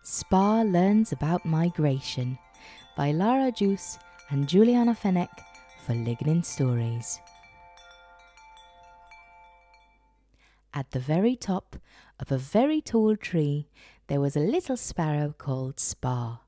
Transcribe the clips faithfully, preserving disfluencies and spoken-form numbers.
Spar Learns About Migration by Lara Juice and Juliana Fenech for Lignin Stories. At the very top of a very tall tree, there was a little sparrow called Spar.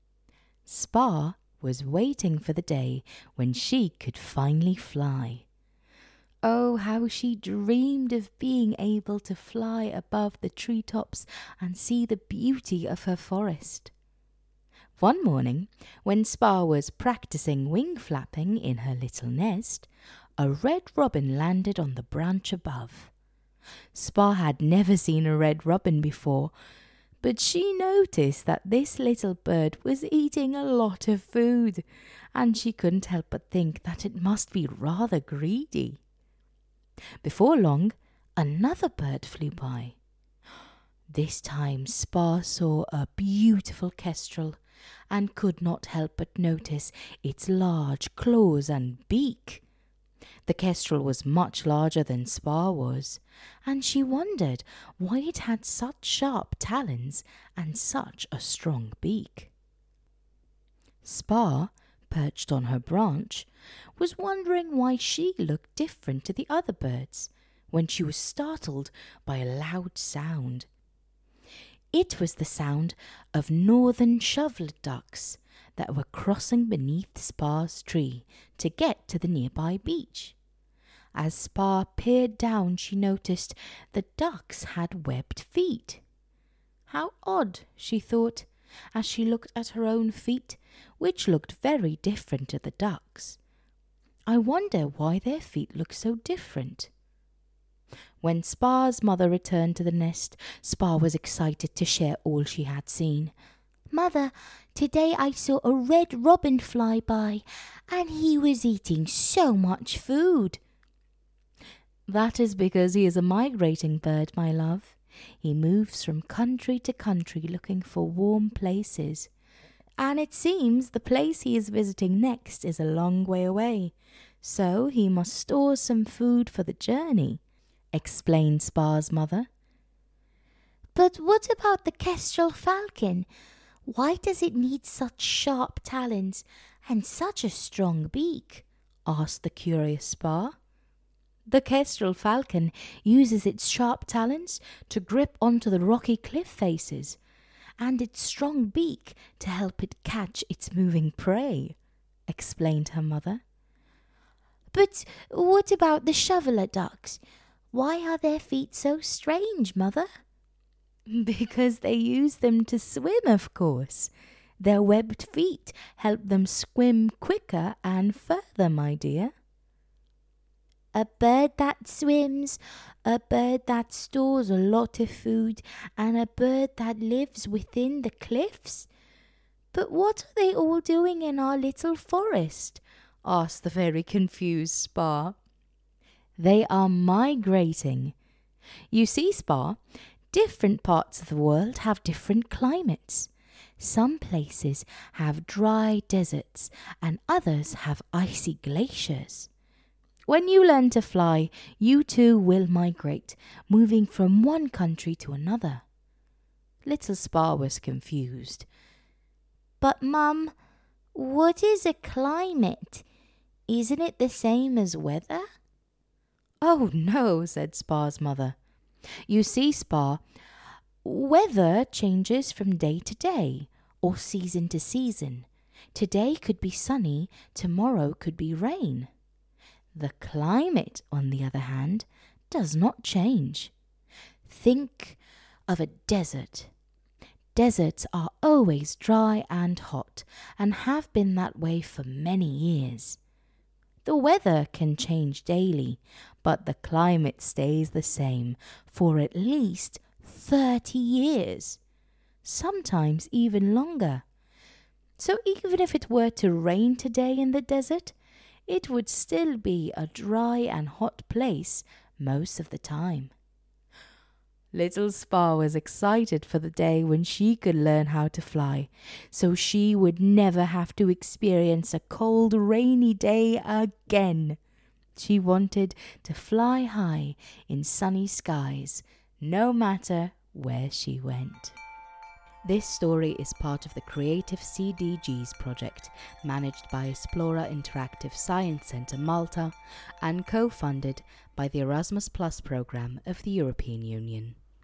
Spar was waiting for the day when she could finally fly. Oh, how she dreamed of being able to fly above the treetops and see the beauty of her forest. One morning, when Spar was practicing wing flapping in her little nest, a red robin landed on the branch above. Spar had never seen a red robin before, but she noticed that this little bird was eating a lot of food, and she couldn't help but think that it must be rather greedy. Before long, another bird flew by. This time Spar saw a beautiful kestrel and could not help but notice its large claws and beak. The kestrel was much larger than Spar was, and she wondered why it had such sharp talons and such a strong beak. Spar, perched on her branch, was wondering why she looked different to the other birds when she was startled by a loud sound. It was the sound of northern shovelet ducks that were crossing beneath Spar's tree to get to the nearby beach. As Spar peered down, she noticed the ducks had webbed feet. How odd, she thought, as she looked at her own feet, which looked very different to the ducks. I wonder why their feet look so different. When Spar's mother returned to the nest, Spar was excited to share all she had seen. "Mother, today I saw a red robin fly by, and he was eating so much food." "That is because he is a migrating bird, my love. He moves from country to country looking for warm places. And it seems the place he is visiting next is a long way away, so he must store some food for the journey," explained Spar's mother. "But what about the kestrel falcon? Why does it need such sharp talons and such a strong beak?" asked the curious Spar. "The kestrel falcon uses its sharp talons to grip onto the rocky cliff faces, and its strong beak to help it catch its moving prey," explained her mother. "But what about the shoveler ducks? Why are their feet so strange, Mother?" "Because they use them to swim, of course. Their webbed feet help them swim quicker and further, my dear." "A bird that swims, a bird that stores a lot of food, and a bird that lives within the cliffs? But what are they all doing in our little forest?" asked the very confused Spar. "They are migrating. You see, Spar, different parts of the world have different climates. Some places have dry deserts and others have icy glaciers. When you learn to fly, you too will migrate, moving from one country to another." Little Spar was confused. "But, Mum, what is a climate? Isn't it the same as weather?" "Oh, no," said Spar's mother. "You see, Spar, weather changes from day to day or season to season. Today could be sunny, tomorrow could be rain. The climate, on the other hand, does not change. Think of a desert. Deserts are always dry and hot and have been that way for many years. The weather can change daily, but the climate stays the same for at least thirty years, sometimes even longer. So even if it were to rain today in the desert, it would still be a dry and hot place most of the time." Little Spar was excited for the day when she could learn how to fly, so she would never have to experience a cold, rainy day again. She wanted to fly high in sunny skies, no matter where she went. This story is part of the Creative C D Gs project, managed by Esplora Interactive Science Centre Malta and co-funded by the Erasmus Plus programme of the European Union.